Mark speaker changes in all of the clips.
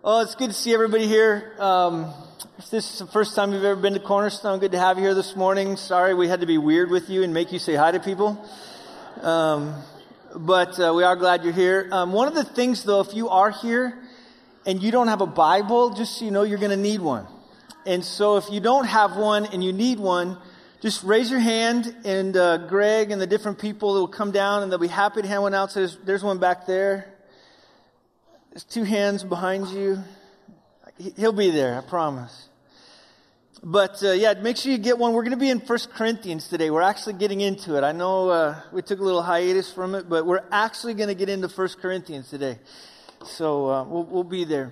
Speaker 1: Oh, it's good to see everybody here. If this is the first time you've ever been to Cornerstone, good to have you here this morning. Sorry we had to be weird with you and make you say hi to people. But we are glad you're here. One of the things, though, if you are here and you don't have a Bible, just so you know, you're going to need one. And so if you don't have one and you need one, just raise your hand, and Greg and the different people will come down and they'll be happy to hand one out. So there's one back there. There's two hands behind you. He'll be there, I promise. But make sure you get one. We're going to be in 1 Corinthians today. We're actually getting into it. I know we took a little hiatus from it, but we're actually going to get into 1 Corinthians today. So we'll be there.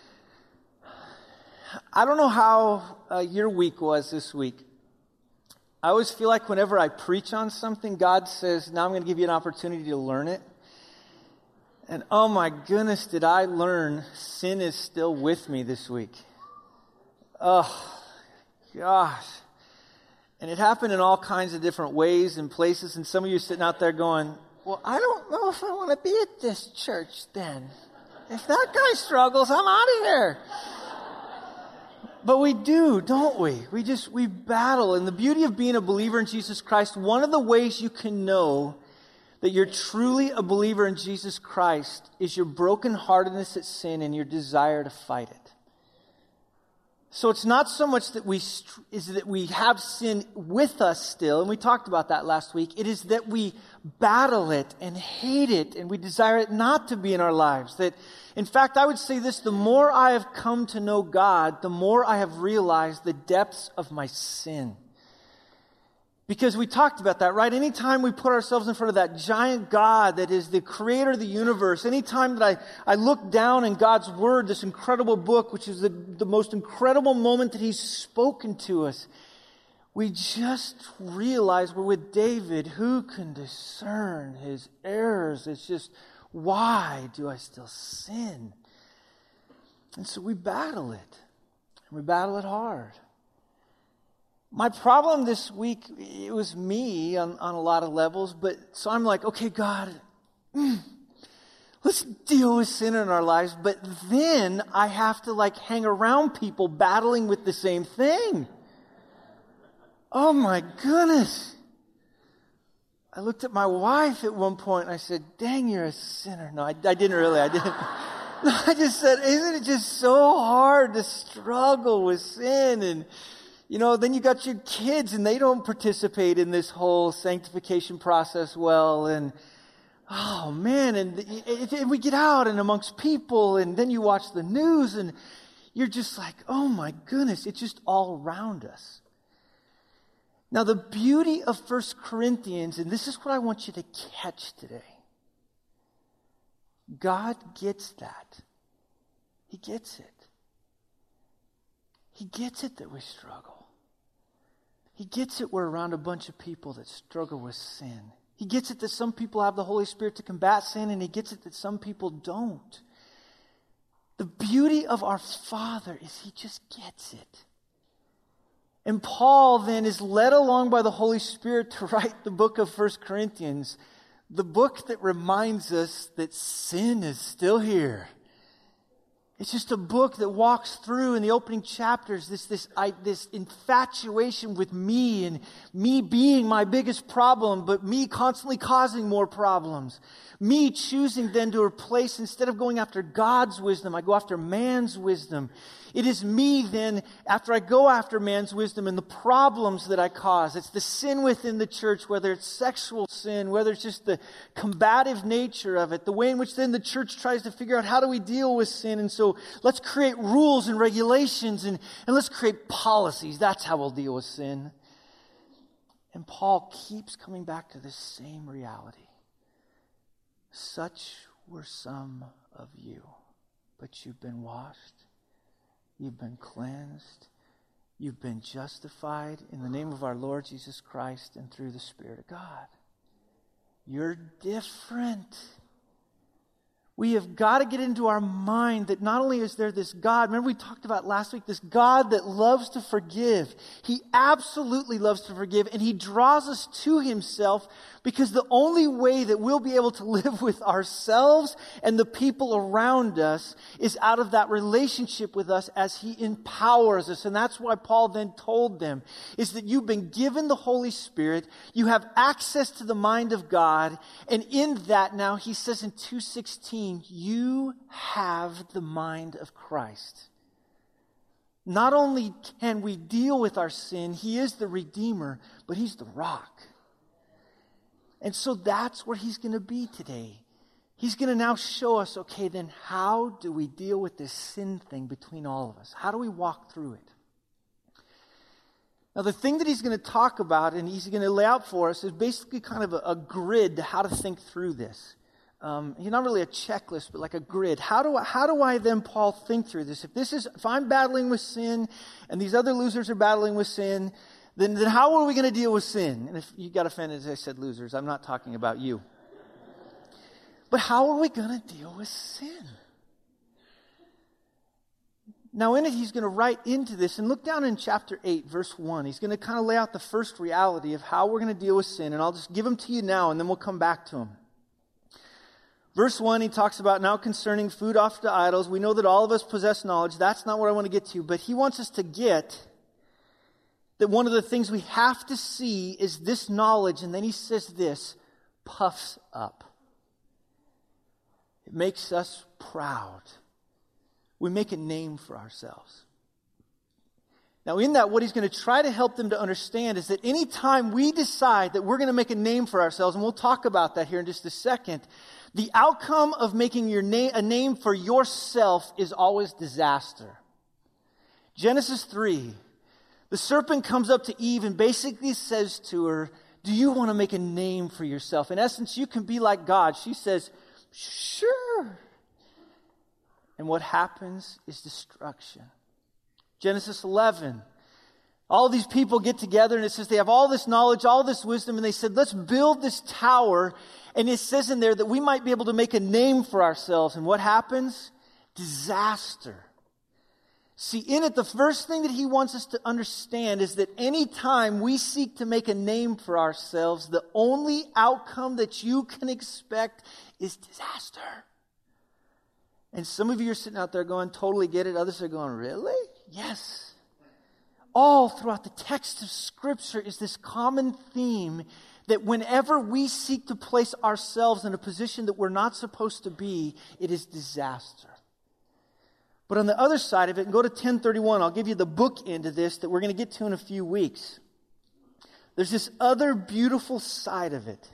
Speaker 1: I don't know how your week was this week. I always feel like whenever I preach on something, God says, now I'm going to give you an opportunity to learn it. And oh my goodness, did I learn sin is still with me this week. Oh, gosh. And it happened in all kinds of different ways and places. And some of you are sitting out there going, well, I don't know if I want to be at this church then. If that guy struggles, I'm out of here. But we do, don't we? We battle. And the beauty of being a believer in Jesus Christ, one of the ways you can know that you're truly a believer in Jesus Christ is your brokenheartedness at sin and your desire to fight it. So it's not so much that we have sin with us still, and we talked about that last week. It is that we battle it and hate it, and we desire it not to be in our lives. That, in fact, I would say this: the more I have come to know God, the more I have realized the depths of my sin. Because we talked about that, right? Anytime we put ourselves in front of that giant God that is the creator of the universe, anytime that I look down in God's Word, this incredible book, which is the most incredible moment that He's spoken to us, we just realize we're with David. Who can discern his errors? It's just, why do I still sin? And so we battle it. And we battle it hard. My problem this week, it was me on a lot of levels, but so I'm like, okay, God, let's deal with sin in our lives, but then I have to hang around people battling with the same thing. Oh my goodness. I looked at my wife at one point and I said, dang, you're a sinner. No, I didn't really, I didn't. No, I just said, isn't it just so hard to struggle with sin? And then you got your kids and they don't participate in this whole sanctification process well. And, oh man, and we get out and amongst people and then you watch the news and you're just like, oh my goodness, it's just all around us. Now the beauty of 1 Corinthians, and this is what I want you to catch today. God gets that. He gets it. He gets it that we struggle. He gets it we're around a bunch of people that struggle with sin. He gets it that some people have the Holy Spirit to combat sin, and He gets it that some people don't. The beauty of our Father is He just gets it. And Paul then is led along by the Holy Spirit to write the book of 1 Corinthians, the book that reminds us that sin is still here. It's just a book that walks through in the opening chapters this infatuation with me and me being my biggest problem, but me constantly causing more problems. Me choosing then to replace, instead of going after God's wisdom, I go after man's wisdom. It is me then, after I go after man's wisdom and the problems that I cause. It's the sin within the church, whether it's sexual sin, whether it's just the combative nature of it, the way in which then the church tries to figure out how do we deal with sin. And so let's create rules and regulations and let's create policies. That's how we'll deal with sin. And Paul keeps coming back to this same reality. Such were some of you, but you've been washed, you've been cleansed, you've been justified in the name of our Lord Jesus Christ and through the Spirit of God. You're different. We have got to get into our mind that not only is there this God, remember we talked about last week, this God that loves to forgive. He absolutely loves to forgive, and He draws us to Himself because the only way that we'll be able to live with ourselves and the people around us is out of that relationship with us as He empowers us. And that's why Paul then told them, is that you've been given the Holy Spirit, you have access to the mind of God, and in that now, he says in 2:16, you have the mind of Christ. Not only can we deal with our sin, He is the Redeemer, but He's the rock. And so that's where He's going to be today. He's going to now show us, okay, then how do we deal with this sin thing between all of us? How do we walk through it? Now, the thing that He's going to talk about and He's going to lay out for us is basically kind of a grid to how to think through this. Not really a checklist, but like a grid. How do I then, Paul, think through this? If I'm battling with sin and these other losers are battling with sin, then how are we going to deal with sin? And if you got offended as I said losers, I'm not talking about you. But how are we going to deal with sin? Now in it, he's going to write into this, and look down in chapter 8, verse 1. He's going to kind of lay out the first reality of how we're going to deal with sin, and I'll just give them to you now, and then we'll come back to them. Verse 1, he talks about now concerning food offered to idols. We know that all of us possess knowledge. That's not what I want to get to, but he wants us to get that one of the things we have to see is this knowledge, and then he says this, puffs up. It makes us proud. We make a name for ourselves. Now in that, what he's going to try to help them to understand is that any time we decide that we're going to make a name for ourselves, and we'll talk about that here in just a second, the outcome of making a name for yourself is always disaster. Genesis 3, the serpent comes up to Eve and basically says to her, do you want to make a name for yourself? In essence, you can be like God. She says, sure. And what happens is destruction. Genesis 11, all these people get together and it says they have all this knowledge, all this wisdom, and they said, let's build this tower. And it says in there that we might be able to make a name for ourselves. And what happens? Disaster. See, in it, the first thing that he wants us to understand is that any time we seek to make a name for ourselves, the only outcome that you can expect is disaster. And some of you are sitting out there going, totally get it. Others are going, really? Yes. All throughout the text of Scripture is this common theme that whenever we seek to place ourselves in a position that we're not supposed to be, it is disaster. But on the other side of it, and go to 10:31, I'll give you the book end of this that we're going to get to in a few weeks. There's this other beautiful side of it.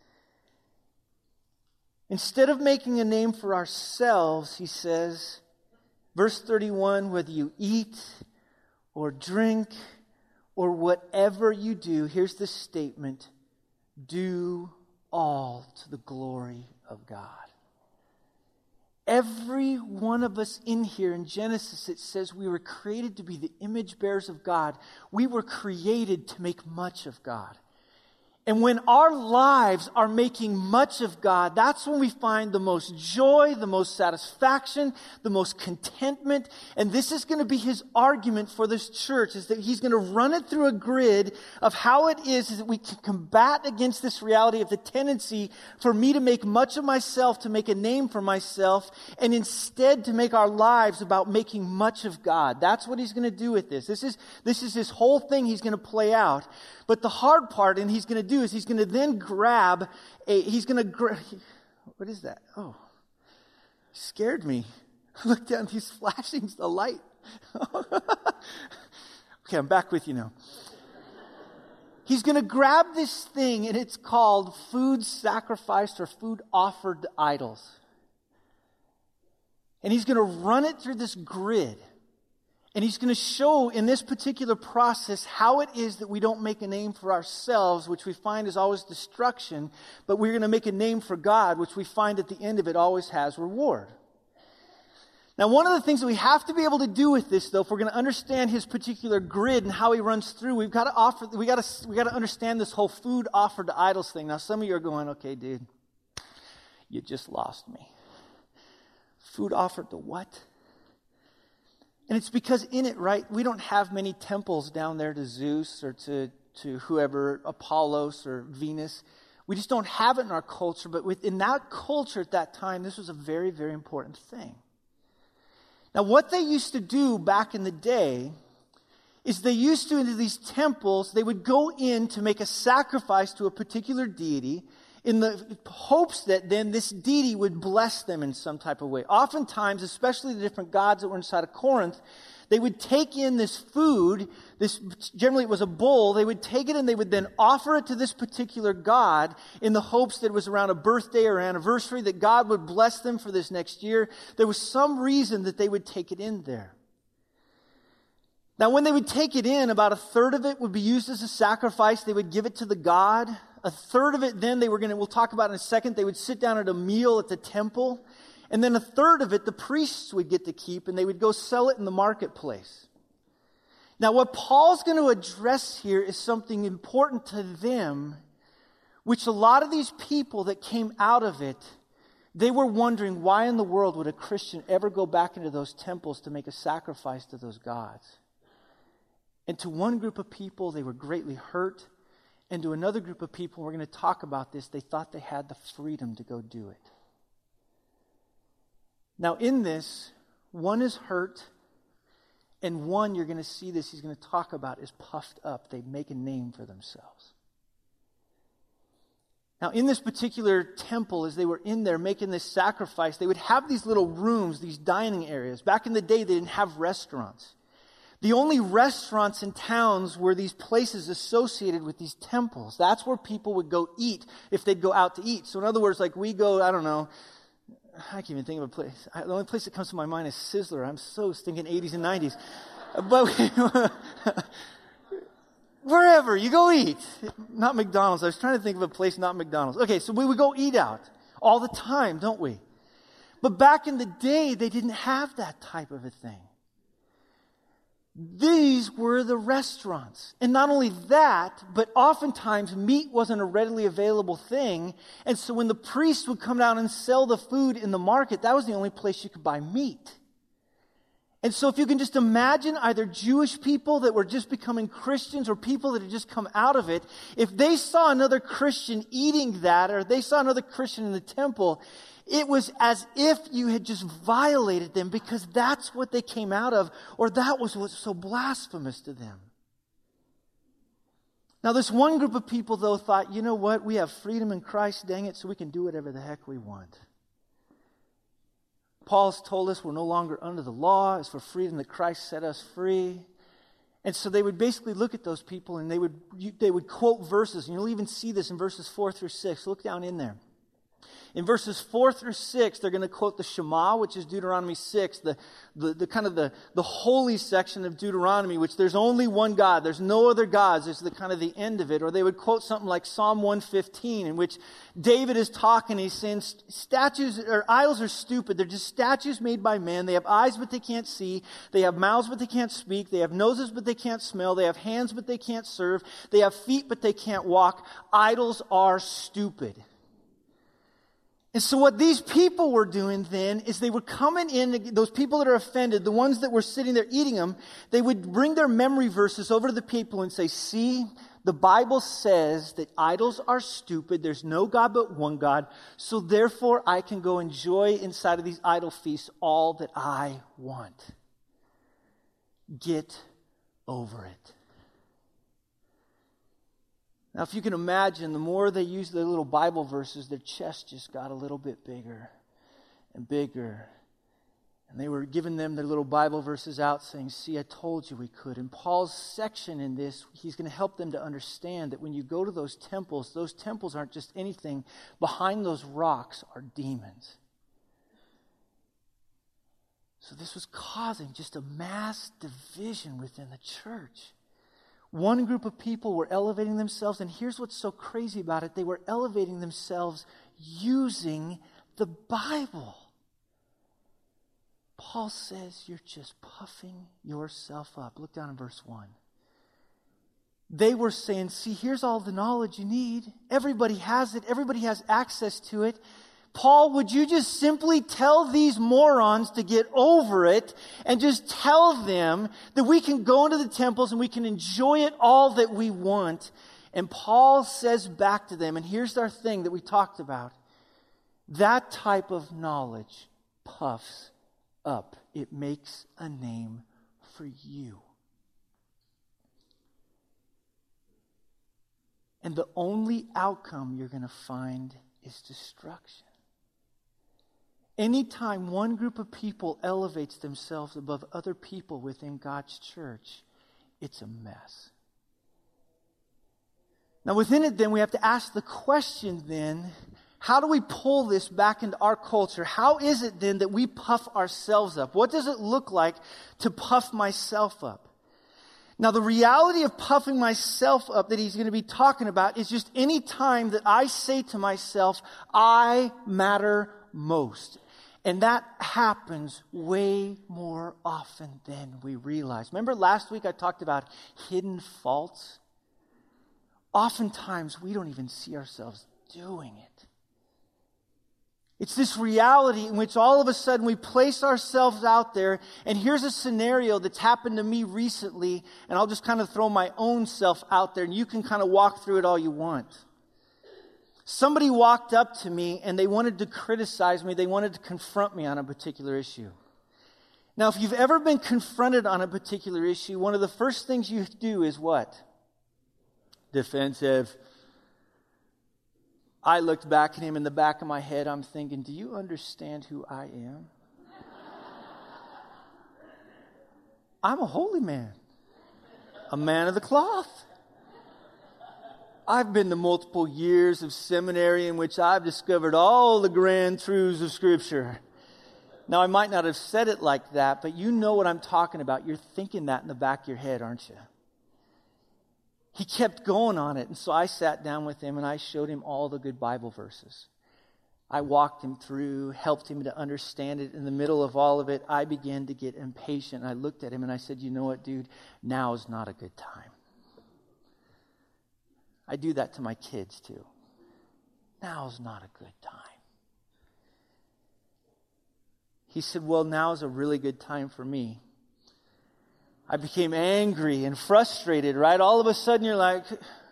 Speaker 1: Instead of making a name for ourselves, he says, verse 31, whether you eat or drink or whatever you do, here's the statement, do all to the glory of God. Every one of us in here in Genesis, it says we were created to be the image bearers of God. We were created to make much of God. And when our lives are making much of God, that's when we find the most joy, the most satisfaction, the most contentment. And this is going to be his argument for this church, is that he's going to run it through a grid of how it is that we can combat against this reality of the tendency for me to make much of myself, to make a name for myself, and instead to make our lives about making much of God. That's what he's going to do with this. This is his whole thing he's going to play out. But the hard part, and he's going to do, is he's going to then what is that? Oh, scared me. Look down, he's flashing the light. Okay, I'm back with you now. He's going to grab this thing, and it's called food sacrificed or food offered to idols. And he's going to run it through this grid. And he's going to show in this particular process how it is that we don't make a name for ourselves, which we find is always destruction, but we're going to make a name for God, which we find at the end of it always has reward. Now, one of the things that we have to be able to do with this, though, if we're going to understand his particular grid and how he runs through, we got to understand this whole food offered to idols thing. Now, some of you are going, okay, dude, you just lost me. Food offered to what? And it's because in it, right, we don't have many temples down there to Zeus or to whoever, Apollos or Venus. We just don't have it in our culture. But within that culture at that time, this was a very, very important thing. Now, what they used to do back in the day is they used to, into these temples, they would go in to make a sacrifice to a particular deity in the hopes that then this deity would bless them in some type of way. Oftentimes, especially the different gods that were inside of Corinth, they would take in this food, generally it was a bull, they would take it and they would then offer it to this particular god in the hopes that it was around a birthday or anniversary, that God would bless them for this next year. There was some reason that they would take it in there. Now, when they would take it in, about a third of it would be used as a sacrifice. They would give it to the god. A third of it then we'll talk about in a second, they would sit down at a meal at the temple. And then a third of it, the priests would get to keep, and they would go sell it in the marketplace. Now, what Paul's going to address here is something important to them, which a lot of these people that came out of it, they were wondering, why in the world would a Christian ever go back into those temples to make a sacrifice to those gods? And to one group of people, they were greatly hurt. And to another group of people, we're going to talk about this, they thought they had the freedom to go do it. Now in this, one is hurt, and one, you're going to see this, he's going to talk about, is puffed up. They make a name for themselves. Now in this particular temple, as they were in there making this sacrifice, they would have these little rooms, these dining areas. Back in the day, they didn't have restaurants. The only restaurants in towns were these places associated with these temples. That's where people would go eat if they'd go out to eat. So in other words, like we go, I don't know, I can't even think of a place. The only place that comes to my mind is Sizzler. I'm so thinking 80s and 90s. But wherever, you go eat. Not McDonald's. I was trying to think of a place not McDonald's. Okay, so we would go eat out all the time, don't we? But back in the day, they didn't have that type of a thing. These were the restaurants. And not only that, but oftentimes meat wasn't a readily available thing. And so when the priest would come down and sell the food in the market, that was the only place you could buy meat. And so if you can just imagine either Jewish people that were just becoming Christians or people that had just come out of it, if they saw another Christian eating that, or they saw another Christian in the temple, it was as if you had just violated them, because that's what they came out of, or that was what's so blasphemous to them. Now this one group of people, though, thought, you know what, we have freedom in Christ, dang it, so we can do whatever the heck we want. Paul's told us we're no longer under the law. It's for freedom that Christ set us free. And so they would basically look at those people and they would quote verses. And you'll even see this in verses 4 through 6. Look down in there. In verses 4 through 6, they're going to quote the Shema, which is Deuteronomy 6, the kind of the holy section of Deuteronomy, which there's only one God. There's no other gods. It's the kind of the end of it. Or they would quote something like Psalm 115, in which David is talking. He's saying statues or idols are stupid. They're just statues made by man. They have eyes, but they can't see. They have mouths, but they can't speak. They have noses, but they can't smell. They have hands, but they can't serve. They have feet, but they can't walk. Idols are stupid. And so what these people were doing then is they were coming in, those people that are offended, the ones that were sitting there eating them, they would bring their memory verses over to the people and say, see, the Bible says that idols are stupid. There's no God but one God. So therefore I can go enjoy inside of these idol feasts all that I want. Get over it. Now, if you can imagine, the more they used their little Bible verses, their chest just got a little bit bigger and bigger. And they were giving them their little Bible verses out saying, see, I told you we could. And Paul's section in this, he's going to help them to understand that when you go to those temples aren't just anything. Behind those rocks are demons. So this was causing just a mass division within the church. One group of people were elevating themselves, and here's what's so crazy about it. They were elevating themselves using the Bible. Paul says you're just puffing yourself up. Look down in verse 1. They were saying, see, here's all the knowledge you need. Everybody has it. Everybody has access to it. Paul, would you just simply tell these morons to get over it and just tell them that we can go into the temples and we can enjoy it all that we want? And Paul says back to them, and here's our thing that we talked about. That type of knowledge puffs up. It makes a name for you. And the only outcome you're going to find is destruction. Anytime one group of people elevates themselves above other people within God's church, it's a mess. Now within it then, we have to ask the question then, how do we pull this back into our culture? How is it then that we puff ourselves up? What does it look like to puff myself up? Now, the reality of puffing myself up that he's going to be talking about is just any time that I say to myself, I matter most. And that happens way more often than we realize. Remember last week I talked about hidden faults? Oftentimes we don't even see ourselves doing it. It's this reality in which all of a sudden we place ourselves out there, and here's a scenario that's happened to me recently, and I'll just kind of throw my own self out there, and you can kind of walk through it all you want. Somebody walked up to me, and they wanted to criticize me. They wanted to confront me on a particular issue. Now, if you've ever been confronted on a particular issue, one of the first things you do is what? Defensive. I looked back at him. In the back of my head, I'm thinking, do you understand who I am? I'm a holy man. A man of the cloth. I've been to multiple years of seminary in which I've discovered all the grand truths of Scripture. Now, I might not have said it like that, but you know what I'm talking about. You're thinking that in the back of your head, aren't you? He kept going on it, and so I sat down with him and I showed him all the good Bible verses. I walked him through, helped him to understand it. In the middle of all of it, I began to get impatient. I looked at him and I said, you know what, dude? Now is not a good time. I do that to my kids too. Now is not a good time. He said, well, now is a really good time for me. I became angry and frustrated, right? All of a sudden you're like,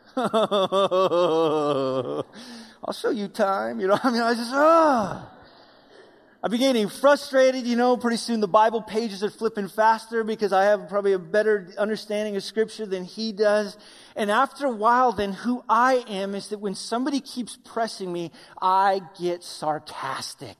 Speaker 1: I'll show you time. You know, I mean, I just, I began getting frustrated, pretty soon the Bible pages are flipping faster because I have probably a better understanding of Scripture than he does. And after a while, then who I am is that when somebody keeps pressing me, I get sarcastic.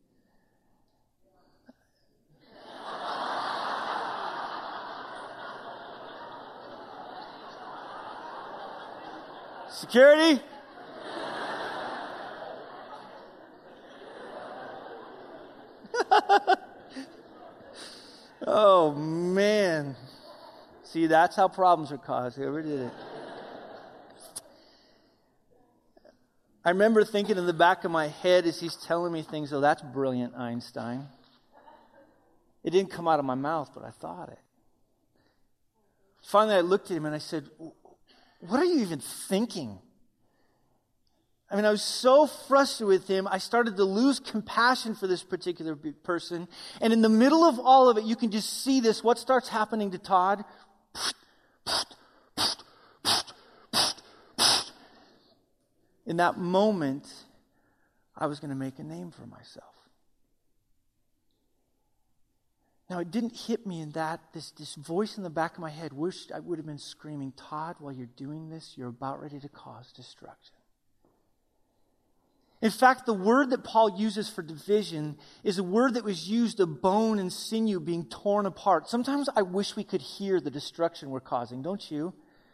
Speaker 1: Security? Oh, man. See, that's how problems are caused. Whoever did it. I remember thinking in the back of my head as he's telling me things, oh, that's brilliant, Einstein. It didn't come out of my mouth, but I thought it. Finally, I looked at him and I said, what are you even thinking? I mean, I was so frustrated with him, I started to lose compassion for this particular person. And in the middle of all of it, you can just see this. What starts happening to Todd? In that moment, I was going to make a name for myself. Now, it didn't hit me in that, this voice in the back of my head wished I would have been screaming, Todd, while you're doing this, you're about ready to cause destruction. In fact, the word that Paul uses for division is a word that was used of bone and sinew being torn apart. Sometimes I wish we could hear the destruction we're causing, don't you?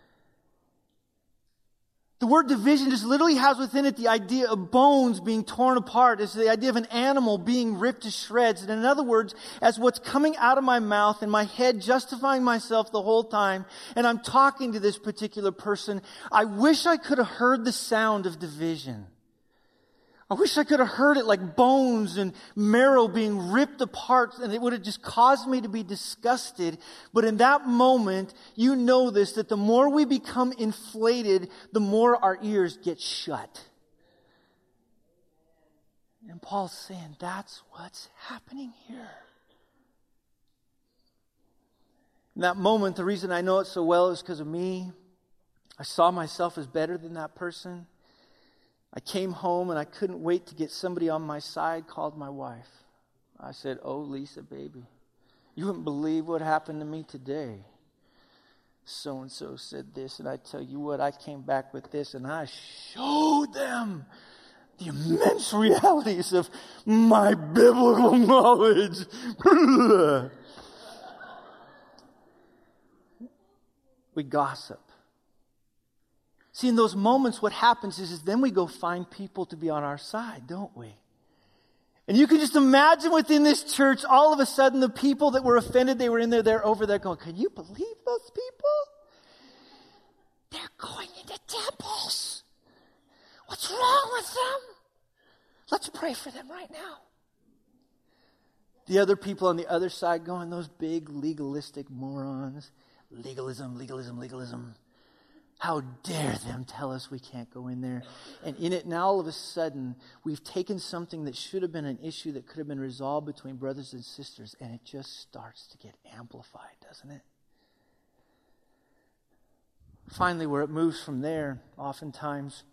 Speaker 1: The word division just literally has within it the idea of bones being torn apart. It's the idea of an animal being ripped to shreds. And in other words, as what's coming out of my mouth and my head justifying myself the whole time, and I'm talking to this particular person, I wish I could have heard the sound of division. I wish I could have heard it like bones and marrow being ripped apart, and it would have just caused me to be disgusted. But in that moment, you know this, that the more we become inflated, the more our ears get shut. And Paul's saying, that's what's happening here. In that moment, the reason I know it so well is because of me. I saw myself as better than that person. I came home and I couldn't wait to get somebody on my side, called my wife. I said, oh, Lisa, baby, you wouldn't believe what happened to me today. So-and-so said this, and I tell you what, I came back with this, and I showed them the immense realities of my biblical knowledge. We gossip. See, in those moments, what happens is then we go find people to be on our side, don't we? And you can just imagine within this church, all of a sudden, the people that were offended, they were in there, they're over there going, can you believe those people? They're going into temples. What's wrong with them? Let's pray for them right now. The other people on the other side going, those big legalistic morons. Legalism, legalism, legalism. How dare them tell us we can't go in there. And in it now, all of a sudden, we've taken something that should have been an issue that could have been resolved between brothers and sisters, and it just starts to get amplified, doesn't it? Finally, where it moves from there, oftentimes,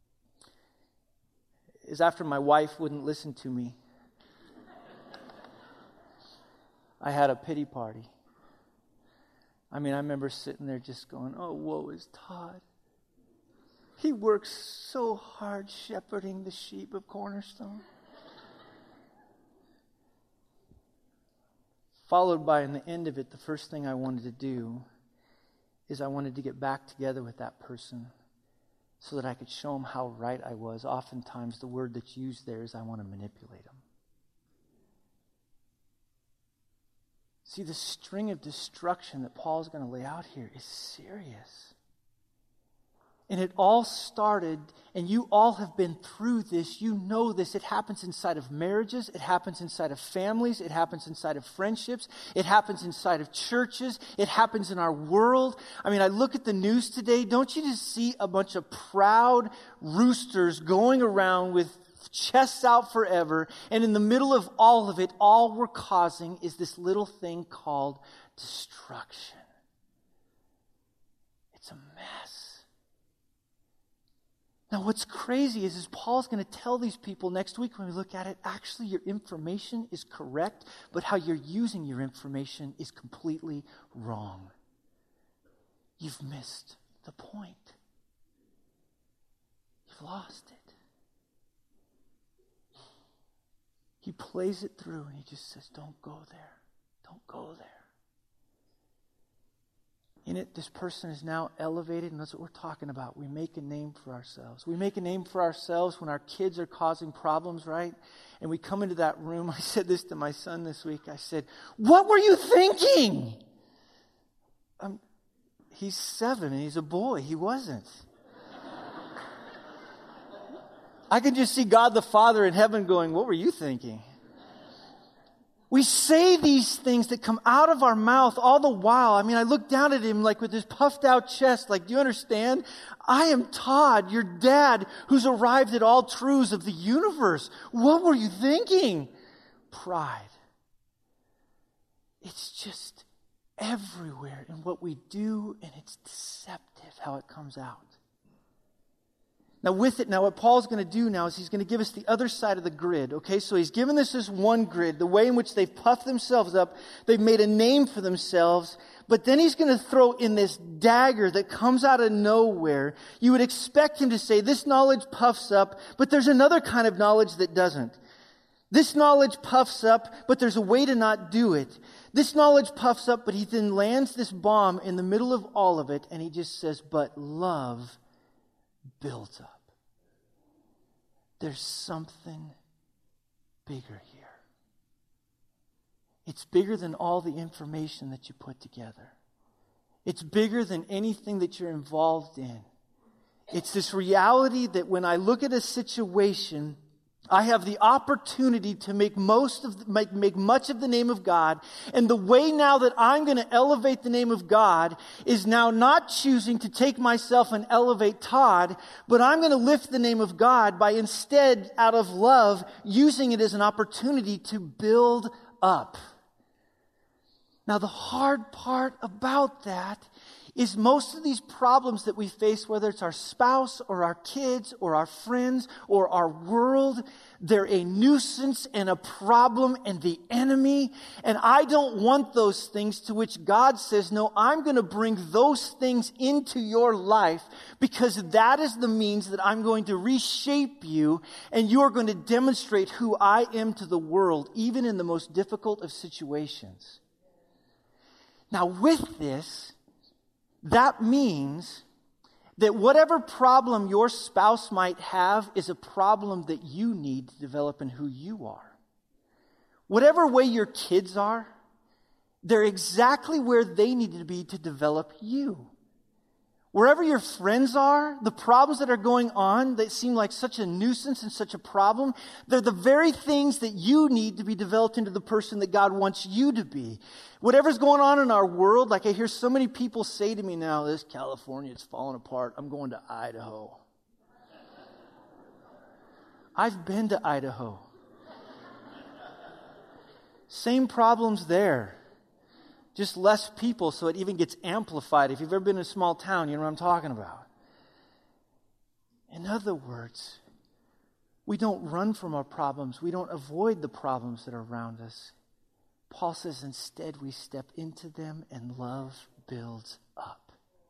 Speaker 1: is after my wife wouldn't listen to me. I had a pity party. I mean, I remember sitting there just going, oh, woe is Todd. He works so hard shepherding the sheep of Cornerstone. Followed by, in the end of it, the first thing I wanted to do is I wanted to get back together with that person so that I could show him how right I was. Oftentimes, the word that's used there is I want to manipulate him. See, the string of destruction that Paul's going to lay out here is serious. And it all started, and you all have been through this. You know this. It happens inside of marriages. It happens inside of families. It happens inside of friendships. It happens inside of churches. It happens in our world. I mean, I look at the news today. Don't you just see a bunch of proud roosters going around with chests out forever, and in the middle of all of it, all we're causing is this little thing called destruction. It's a mess. Now, what's crazy is Paul's going to tell these people next week when we look at it, actually your information is correct, but how you're using your information is completely wrong. You've missed the point. You've lost it. He plays it through and he just says, don't go there. Don't go there. In it, this person is now elevated, and that's what we're talking about. We make a name for ourselves. We make a name for ourselves when our kids are causing problems, right? And we come into that room. I said this to my son this week. I said, what were you thinking? He's 7 and he's a boy. He wasn't. I can just see God the Father in heaven going, what were you thinking? We say these things that come out of our mouth all the while. I mean, I look down at him like with his puffed out chest, like, do you understand? I am Todd, your dad, who's arrived at all truths of the universe. What were you thinking? Pride. It's just everywhere in what we do, and it's deceptive how it comes out. Now what Paul's going to do now is he's going to give us the other side of the grid, okay? So he's given us this one grid, the way in which they've puffed themselves up, they've made a name for themselves, but then he's going to throw in this dagger that comes out of nowhere. You would expect him to say, this knowledge puffs up, but there's another kind of knowledge that doesn't. This knowledge puffs up, but there's a way to not do it. This knowledge puffs up, but he then lands this bomb in the middle of all of it, and he just says, but love builds up. There's something bigger here. It's bigger than all the information that you put together. It's bigger than anything that you're involved in. It's this reality that when I look at a situation I have the opportunity to make much of the name of God. And the way now that I'm going to elevate the name of God is now not choosing to take myself and elevate Todd, but I'm going to lift the name of God by instead, out of love, using it as an opportunity to build up. Now, the hard part about that is most of these problems that we face, whether it's our spouse or our kids or our friends or our world, they're a nuisance and a problem and the enemy. And I don't want those things, to which God says, no, I'm going to bring those things into your life because that is the means that I'm going to reshape you and you are going to demonstrate who I am to the world, even in the most difficult of situations. Now, with this, that means that whatever problem your spouse might have is a problem that you need to develop in who you are. Whatever way your kids are, they're exactly where they need to be to develop you. Wherever your friends are, the problems that are going on that seem like such a nuisance and such a problem, they're the very things that you need to be developed into the person that God wants you to be. Whatever's going on in our world, like I hear so many people say to me now, this California, it's falling apart. I'm going to Idaho. I've been to Idaho. Same problems there. Just less people, so it even gets amplified. If you've ever been in a small town, you know what I'm talking about. In other words, we don't run from our problems. We don't avoid the problems that are around us. Paul says instead we step into them and love builds up.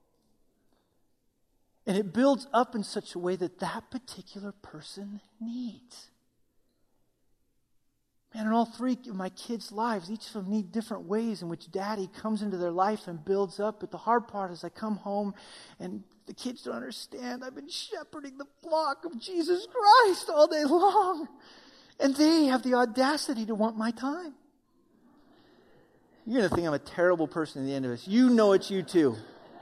Speaker 1: And it builds up in such a way that that particular person needs. And in all three of my kids' lives, each of them need different ways in which Daddy comes into their life and builds up. But the hard part is I come home and the kids don't understand. I've been shepherding the flock of Jesus Christ all day long. And they have the audacity to want my time. You're going to think I'm a terrible person at the end of this. You know it's you too.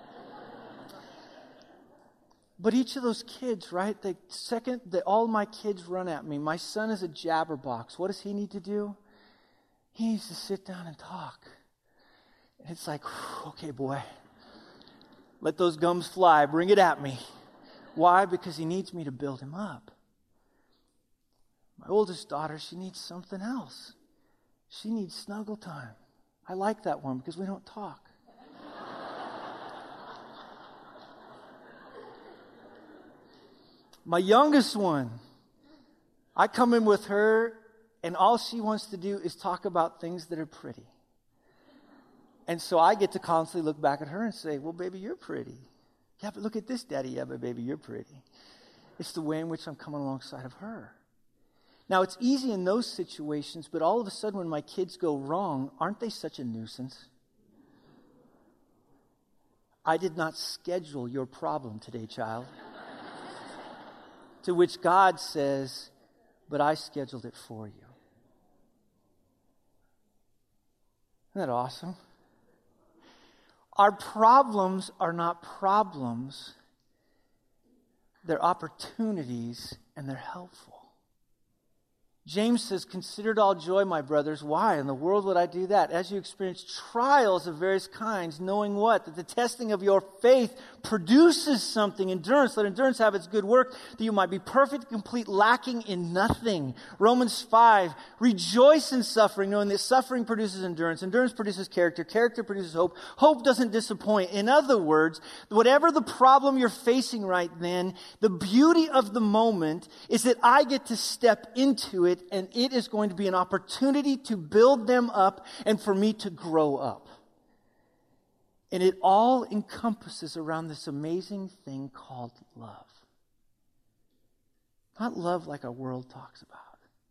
Speaker 1: But each of those kids, right, the second that all my kids run at me, my son is a jabberbox. What does he need to do? He needs to sit down and talk. And it's like, okay, boy, let those gums fly. Bring it at me. Why? Because he needs me to build him up. My oldest daughter, she needs something else. She needs snuggle time. I like that one because we don't talk. My youngest one, I come in with her, and all she wants to do is talk about things that are pretty. And so I get to constantly look back at her and say, well, baby, you're pretty. Yeah, but look at this, Daddy. Yeah, but baby, you're pretty. It's the way in which I'm coming alongside of her. Now, it's easy in those situations, but all of a sudden when my kids go wrong, aren't they such a nuisance? I did not schedule your problem today, child. To which God says, but I scheduled it for you. Isn't that awesome? Our problems are not problems. They're opportunities and they're helpful. James says, consider it all joy, my brothers. Why in the world would I do that? As you experience trials of various kinds, knowing what? That the testing of your faith produces something, endurance. Let endurance have its good work, that you might be perfect, complete, lacking in nothing. Romans 5, rejoice in suffering, knowing that suffering produces endurance. Endurance produces character. Character produces hope. Hope doesn't disappoint. In other words, whatever the problem you're facing right then, the beauty of the moment is that I get to step into it, and it is going to be an opportunity to build them up and for me to grow up. And it all encompasses around this amazing thing called love. Not love like our world talks about.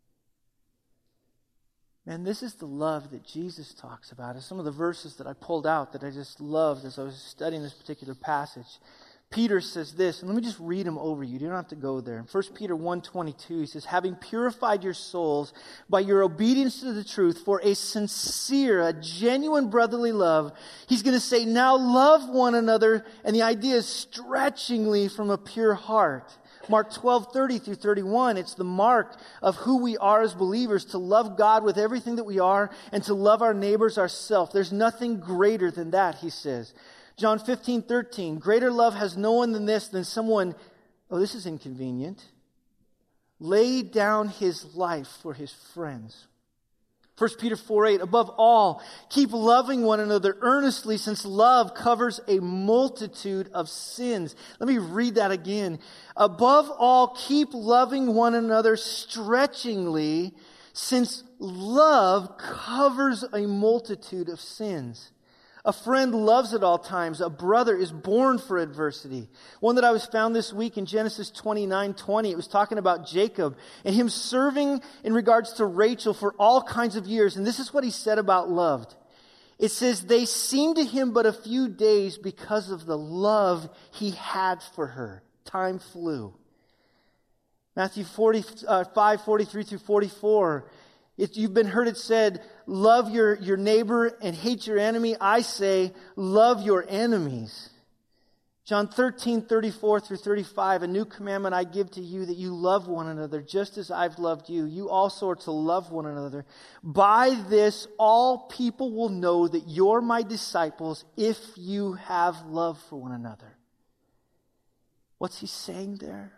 Speaker 1: Man, this is the love that Jesus talks about. And some of the verses that I pulled out that I just loved as I was studying this particular passage. Peter says this, and let me just read them over you. You don't have to go there. In 1 Peter 1:22, he says, having purified your souls by your obedience to the truth for a sincere, a genuine brotherly love, he's going to say, now love one another. And the idea is stretchingly from a pure heart. Mark 12:30 through 31, it's the mark of who we are as believers, to love God with everything that we are and to love our neighbors ourselves. There's nothing greater than that, he says. John 15:13, greater love has no one than this, than someone, oh, this is inconvenient, lay down his life for his friends. 1 Peter 4:8, above all, keep loving one another earnestly, since love covers a multitude of sins. Let me read that again. Above all, keep loving one another stretchingly, since love covers a multitude of sins. A friend loves at all times. A brother is born for adversity. One that I was found this week in Genesis 29:20. It was talking about Jacob and him serving in regards to Rachel for all kinds of years. And this is what he said about love. It says, they seemed to him but a few days because of the love he had for her. Time flew. Matthew 5:43 through 44. You've been heard it said, love your neighbor and hate your enemy. I say, love your enemies. John 13:34 through 35, a new commandment I give to you, that you love one another just as I've loved you. You also are to love one another. By this, all people will know that you're my disciples if you have love for one another. What's he saying there?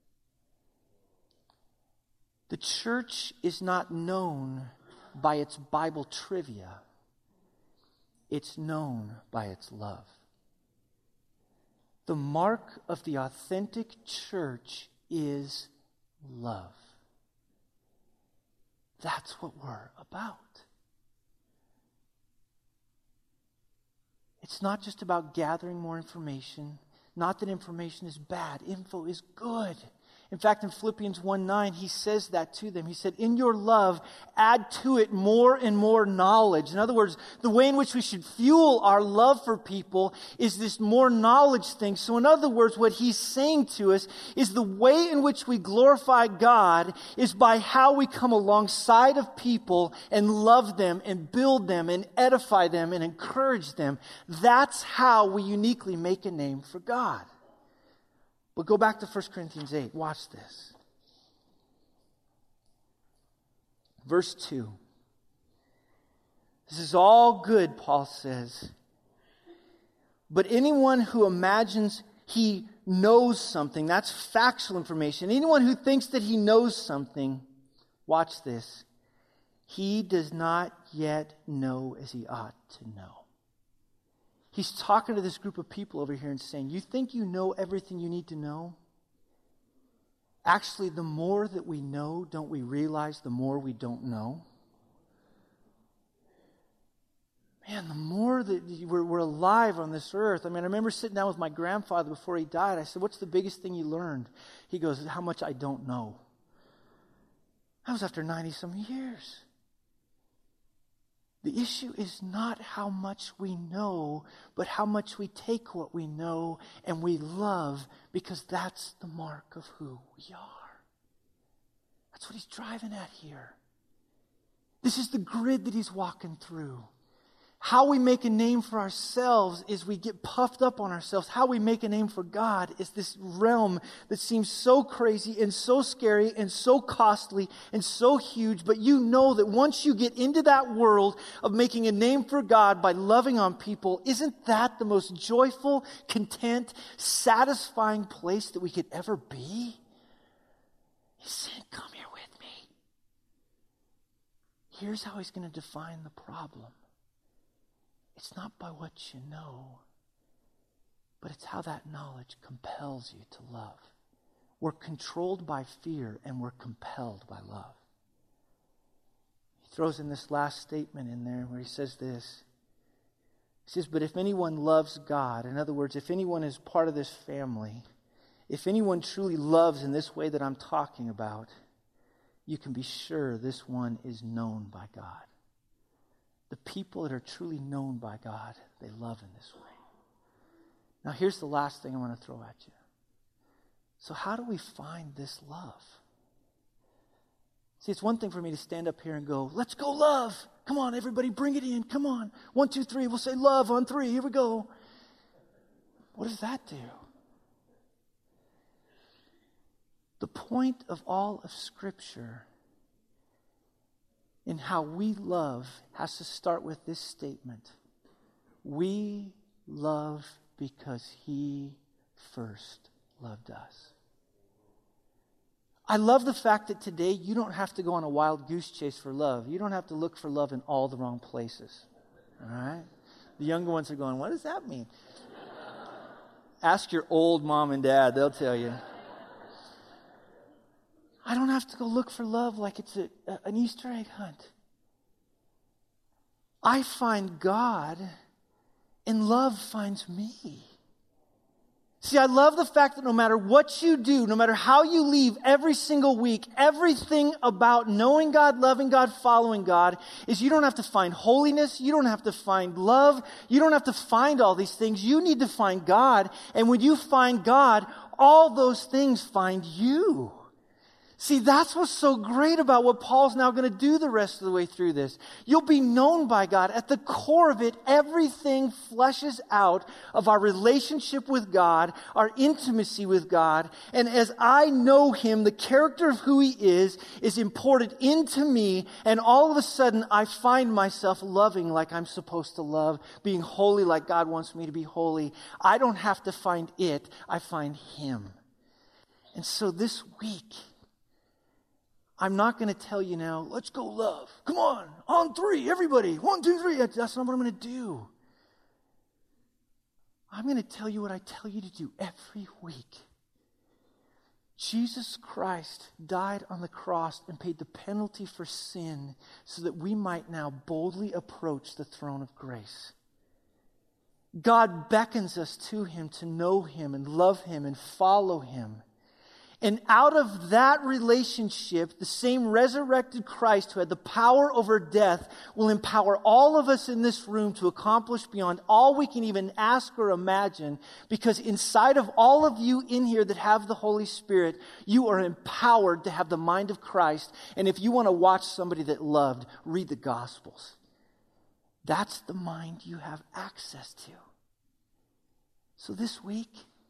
Speaker 1: The church is not known by its Bible trivia. It's known by its love. The mark of the authentic church is love. That's what we're about. It's not just about gathering more information. Not that information is bad. Info is good. In fact, in Philippians 1:9, he says that to them. He said, in your love, add to it more and more knowledge. In other words, the way in which we should fuel our love for people is this more knowledge thing. So in other words, what he's saying to us is the way in which we glorify God is by how we come alongside of people and love them and build them and edify them and encourage them. That's how we uniquely make a name for God. But go back to 1 Corinthians 8. Watch this. Verse 2. This is all good, Paul says. But anyone who imagines he knows something, that's factual information. Anyone who thinks that he knows something, watch this. He does not yet know as he ought to know. He's talking to this group of people over here and saying, you think you know everything you need to know? Actually, the more that we know, don't we realize the more we don't know? Man, the more that we're alive on this earth. I mean, I remember sitting down with my grandfather before he died. I said, what's the biggest thing you learned? He goes, how much I don't know. That was after 90-some years. The issue is not how much we know, but how much we take what we know and we love, because that's the mark of who we are. That's what he's driving at here. This is the grid that he's walking through. How we make a name for ourselves is we get puffed up on ourselves. How we make a name for God is this realm that seems so crazy and so scary and so costly and so huge. But you know that once you get into that world of making a name for God by loving on people, isn't that the most joyful, content, satisfying place that we could ever be? He's saying, come here with me. Here's how he's going to define the problem. It's not by what you know, but it's how that knowledge compels you to love. We're controlled by fear and we're compelled by love. He throws in this last statement in there where he says this. He says, but if anyone loves God, in other words, if anyone is part of this family, if anyone truly loves in this way that I'm talking about, you can be sure this one is known by God. The people that are truly known by God, they love in this way. Now here's the last thing I want to throw at you. So how do we find this love? See, it's one thing for me to stand up here and go, let's go love. Come on, everybody, bring it in. Come on. 1, 2, 3. We'll say love on 3. Here we go. What does that do? The point of all of Scripture in how we love has to start with this statement. We love because He first loved us. I love the fact that today you don't have to go on a wild goose chase for love. You don't have to look for love in all the wrong places. All right? The younger ones are going, what does that mean? Ask your old mom and dad, they'll tell you. I don't have to go look for love like it's an Easter egg hunt. I find God, and love finds me. See, I love the fact that no matter what you do, no matter how you leave every single week, everything about knowing God, loving God, following God is you don't have to find holiness, you don't have to find love, you don't have to find all these things. You need to find God, and when you find God, all those things find you. See, that's what's so great about what Paul's now going to do the rest of the way through this. You'll be known by God. At the core of it, everything fleshes out of our relationship with God, our intimacy with God. And as I know Him, the character of who He is imported into me. And all of a sudden, I find myself loving like I'm supposed to love, being holy like God wants me to be holy. I don't have to find it. I find Him. And so this week, I'm not going to tell you now, let's go love. Come on 3, everybody. 1, 2, 3. That's not what I'm going to do. I'm going to tell you what I tell you to do every week. Jesus Christ died on the cross and paid the penalty for sin so that we might now boldly approach the throne of grace. God beckons us to Him to know Him and love Him and follow Him. And out of that relationship, the same resurrected Christ who had the power over death will empower all of us in this room to accomplish beyond all we can even ask or imagine. Because inside of all of you in here that have the Holy Spirit, you are empowered to have the mind of Christ. And if you want to watch somebody that loved, read the Gospels. That's the mind you have access to. So this week,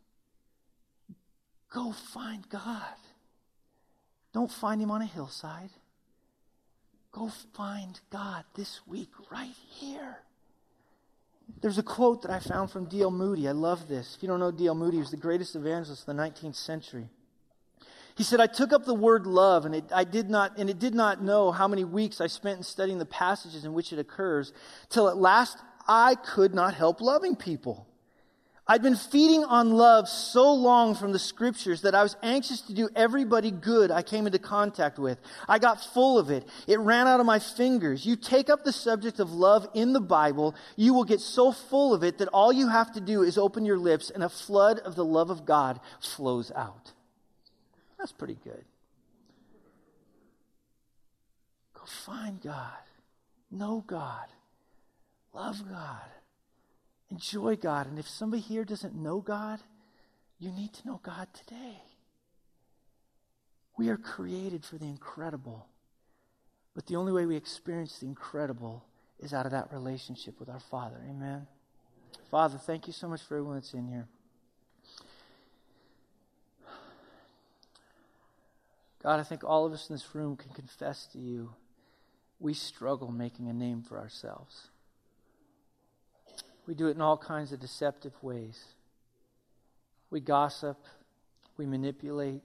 Speaker 1: go find God. Don't find Him on a hillside. Go find God this week right here. There's a quote that I found from D.L. Moody. I love this. If you don't know D.L. Moody, he was the greatest evangelist of the 19th century. He said, I took up the word love, and it did not know how many weeks I spent in studying the passages in which it occurs, till at last I could not help loving people. I'd been feeding on love so long from the Scriptures that I was anxious to do everybody good I came into contact with. I got full of it. It ran out of my fingers. You take up the subject of love in the Bible, you will get so full of it that all you have to do is open your lips and a flood of the love of God flows out. That's pretty good. Go find God. Know God. Love God. Enjoy God. And if somebody here doesn't know God, you need to know God today. We are created for the incredible. But the only way we experience the incredible is out of that relationship with our Father. Amen. Father, thank you so much for everyone that's in here. God, I think all of us in this room can confess to you we struggle making a name for ourselves. We do it in all kinds of deceptive ways. We gossip. We manipulate.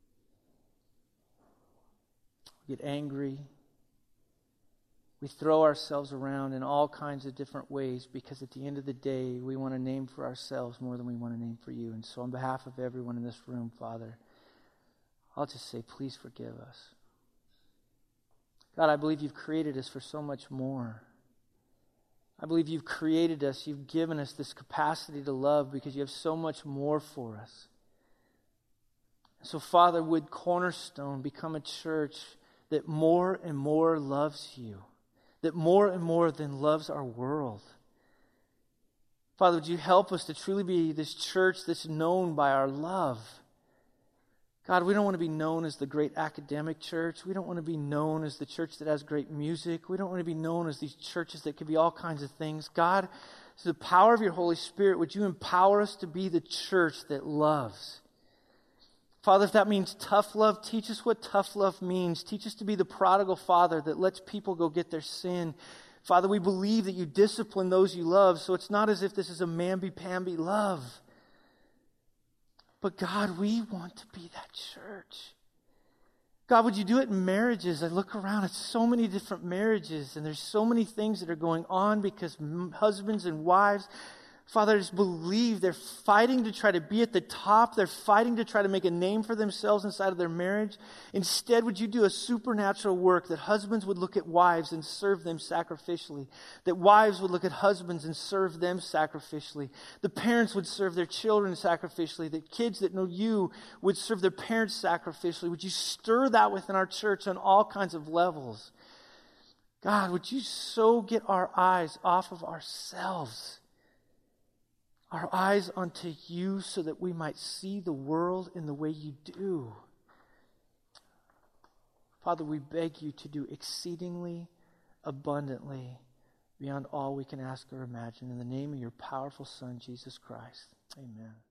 Speaker 1: We get angry. We throw ourselves around in all kinds of different ways because at the end of the day, we want a name for ourselves more than we want a name for you. And so on behalf of everyone in this room, Father, I'll just say, please forgive us. God, I believe you've created us for so much more. I believe you've created us, you've given us this capacity to love because you have so much more for us. So, Father, would Cornerstone become a church that more and more loves you, that more and more than loves our world. Father, would you help us to truly be this church that's known by our love? God, we don't want to be known as the great academic church. We don't want to be known as the church that has great music. We don't want to be known as these churches that can be all kinds of things. God, through the power of your Holy Spirit, would you empower us to be the church that loves? Father, if that means tough love, teach us what tough love means. Teach us to be the prodigal father that lets people go get their sin. Father, we believe that you discipline those you love, so it's not as if this is a mamby-pamby love. But God, we want to be that church. God, would you do it in marriages? I look around at so many different marriages, and there's so many things that are going on because husbands and wives, Father, I just believe they're fighting to try to be at the top. They're fighting to try to make a name for themselves inside of their marriage. Instead, would you do a supernatural work that husbands would look at wives and serve them sacrificially? That wives would look at husbands and serve them sacrificially? The parents would serve their children sacrificially? That kids that know you would serve their parents sacrificially? Would you stir that within our church on all kinds of levels? God, would you so get our eyes off of ourselves, our eyes onto you, so that we might see the world in the way you do. Father, we beg you to do exceedingly abundantly beyond all we can ask or imagine. In the name of your powerful Son, Jesus Christ. Amen.